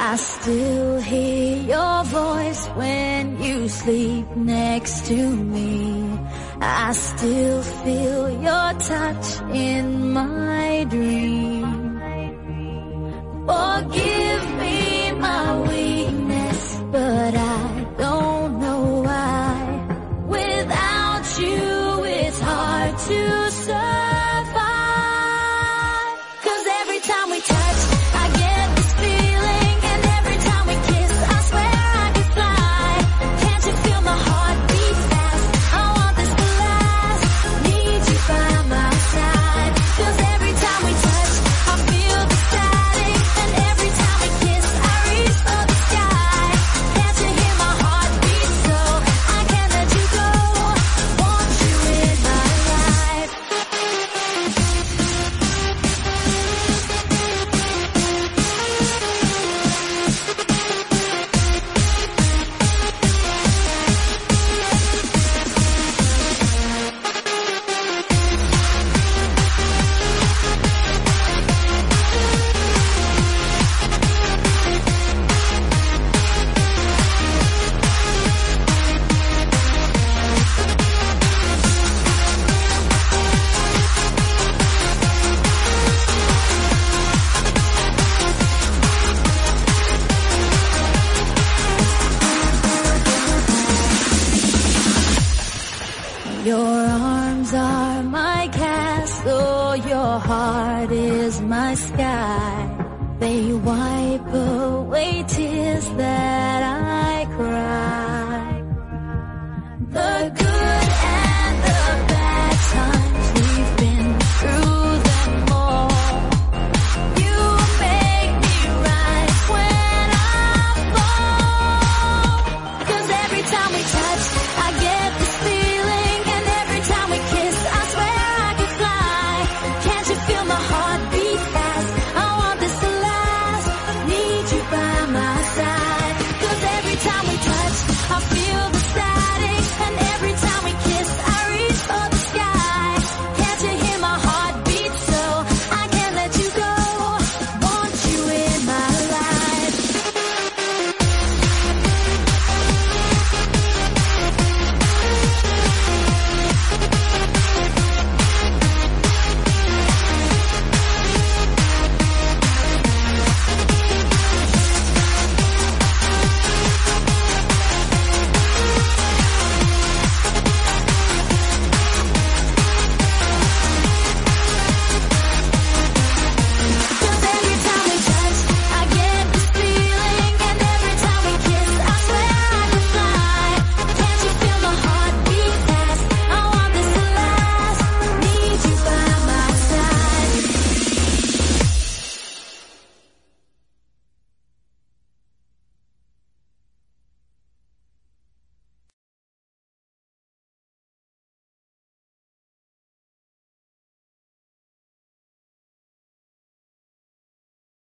I still hear your voice when you sleep next to me. I still feel your touch in my dream. Forgive me my weakness, but I don't know why. Without you, it's hard to survive. 'Cause every time we touch, I get this feeling, and every time we kiss, I swear I could fly. Can't you feel my heart beat fast? I want this to last. Need you by my side. 'Cause every time we touch, I feel the static, and every time we kiss, I reach for the sky. Can't you hear my heart beat? So I can't let you go. Want you in my life. Your arms are my castle, your heart is my sky. They wipe away tears that I